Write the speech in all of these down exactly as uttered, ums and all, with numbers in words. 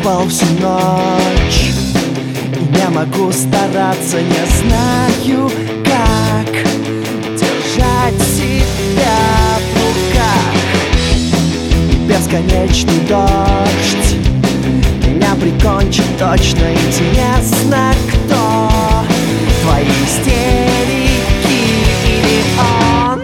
спал всю ночь и не могу стараться, не знаю, как держать себя в руках. И бесконечный дождь меня прикончит точно. Интересно, кто твои истерики или он?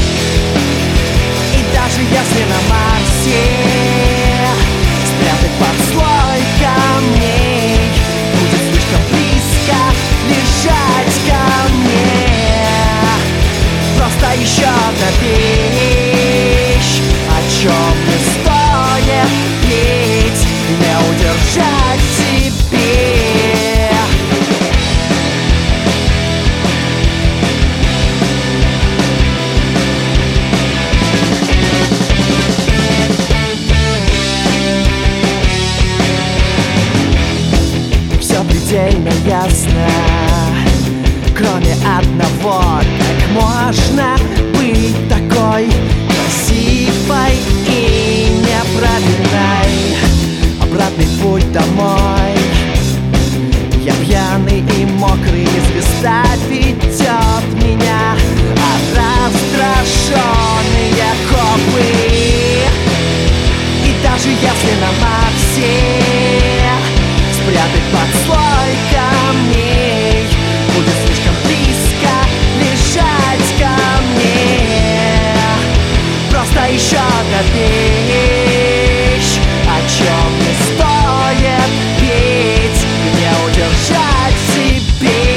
И даже если на Марсе спрятать под слой камней будет слишком близко лежать ко мне. Просто еще одна вещь, о чем не стоит петь, не удержать себе. Предельно ясно, кроме одного: как можно быть такой красивой и неправильной? Обратный путь домой, я пьяный и мокрый, звезда ведет меня, а раздраженные копы. И даже если на Марсе спрятать под слой камней будет слишком близко лежать ко мне. Просто еще одна вещь, о чем не стоит петь, не удержать себе.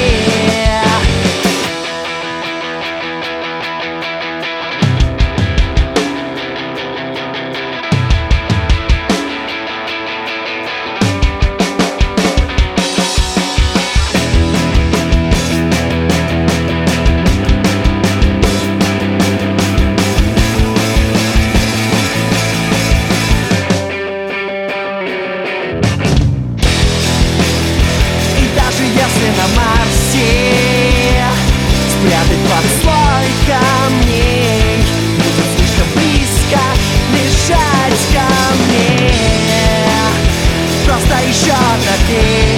Если на Марсе спрятать под слой камней будет слишком близко лежать ко мне. Просто еще одна вещь,